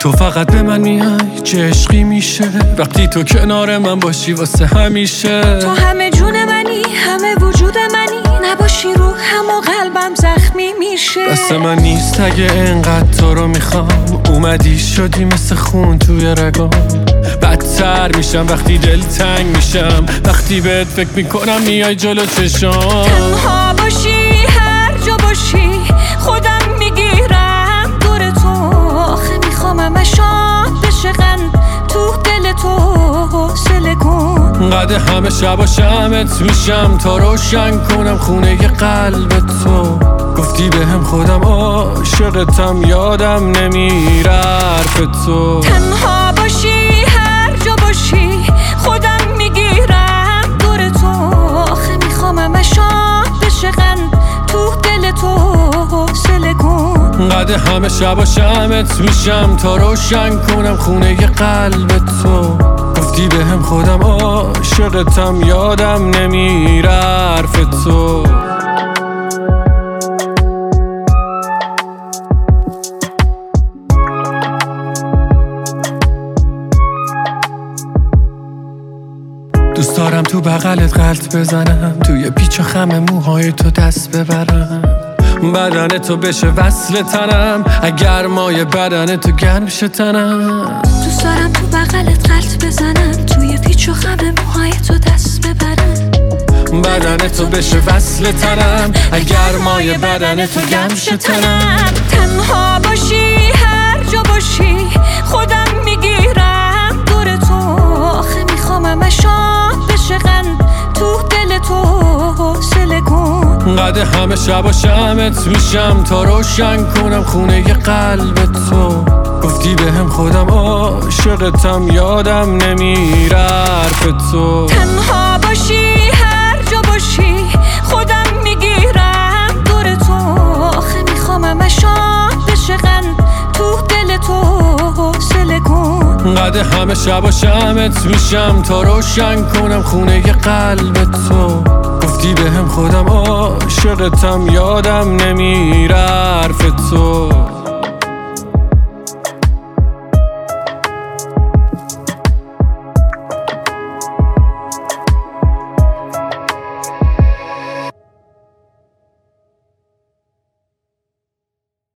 تو فقط به من میای چه عشقی میشه وقتی تو کنار من باشی واسه همیشه. تو همه جون منی، همه وجود منی، نباشی روحم و قلبم زخمی میشه. دست من نیست اگه انقدر تو رو میخوام، اومدی شدی مثل خون توی رگام. بدتر میشم وقتی دل تنگ میشم، وقتی بهت فکر میکنم میای جلو چشام. تنها باشی هر جا باشی خودم میگیرم دور تو، آخه میخوام همشان بشه قند تو دل تو، حوصله کن. قد همه شبا شمت میشم تا روشن کنم خونه قلب تو. گفتی بهم خودم عاشقتم یادم نمیره حرف تو. تنها باشی هر جا باشی خودم میگیرم دور تو، آخه میخوام همشان بشه قند تو دل تو، حوصله کن. قد همه شبا شمت میشم تا روشن کنم خونه قلب تو. گفتی بهم خودم عاشقتم یادم نمیره حرف تو. دوست دارم تو بغلت غلط بزنم، توی پیچ و خم موهای تو دست ببرم، بدن تو بشه وصل تنم، اگر مای بدن تو گرم شه تنم. دوست دارم تو بغلت غلط بزنم، توی پیچ و خم موهای تو دست ببرم، بدن تو بشه وصل تنم، اگر مای بدن تو گرم شه تنم. تنها باشی هر جا باشی خودم میگیرم دور تو، آخه میخوام همشان بشه قند تو دل تو، حوصله کن. قد همه شبا شمت میشم تا روشن کنم خونه قلب تو. گفتی بهم خودم عاشقتم یادم نمیره حرف تو. تنها باشی هر جا باشی خودم میگیرم دور تو، آخه میخوام همشان بشه قند تو دل تو، حوصله کن. قد همه شبا شمت میشم تا روشن کنم خونه قلب تو. گفتی بهم خودم عاشقتم یادم نمیره حرف تو.